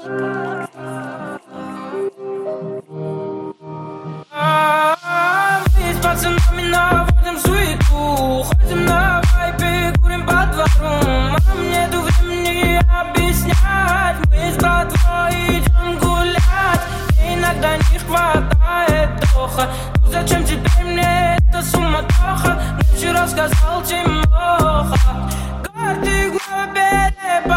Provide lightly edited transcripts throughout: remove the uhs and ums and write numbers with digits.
Мы с пацанами наводим суету, ходим на вайпе, курим по двору. Нам нету времени объяснять, мы с братвой идем гулять. Мне иногда не хватает духа, ну зачем теперь мне эта суматоха? Мне вчера сказал Тимоха, карты в глубине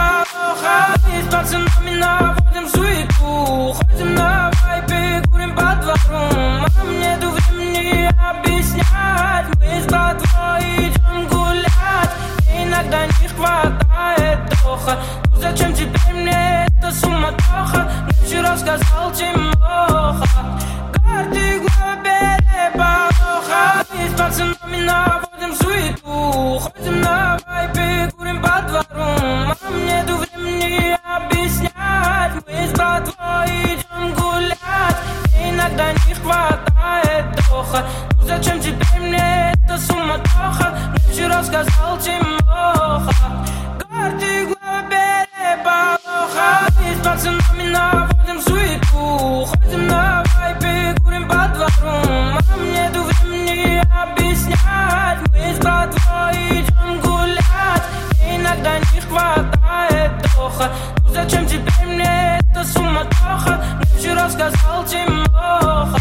полоха. Мы с пацанами наводим суету, ходим на вайпе, курим по двору. Нам нету времени объяснять, мы с братвой идем гулять. Мне иногда не хватает духа, ну зачем теперь мне эта суматоха? Мне вчера сказал Тимоха, карты в глубине полоха. Мы с пацанами наводим суету, ходим на вайпе, курим по двору. Нам нету времени объяснять, мы с братвой идем гулять. Мне иногда не хватает духа, ну зачем теперь мне эта суматоха? Мне вчера сказал Тимоха, карты в глубине полоха. Мы с пацанами наводим суету, ходим на вайпе, курим по двору. Нам нету времени объяснять, мы с братвой идем гулять. Мне иногда не хватает духа, ну зачем теперь мне эта суматоха? Мне вчера сказал Тимоха,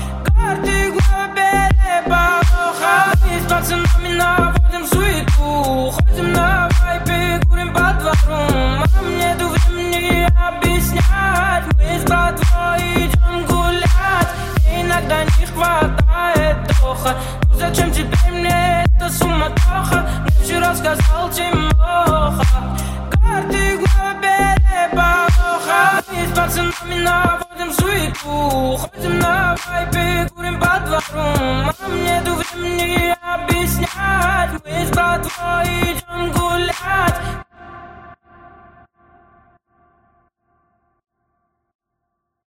карты в глубине полоха. Мы с пацанами наводим суету, ходим на вайпе, курим по двору. Нам нету времени объяснять, мы с братвой идем гулять. Мне иногда не хватает духа, ну зачем теперь мне эта суматоха? Мне вчера сказал Тимоха, карты в глубине полоха. Мы с пацанами наводим суету, ходим на вайпе, курим по двору. Нам нету времени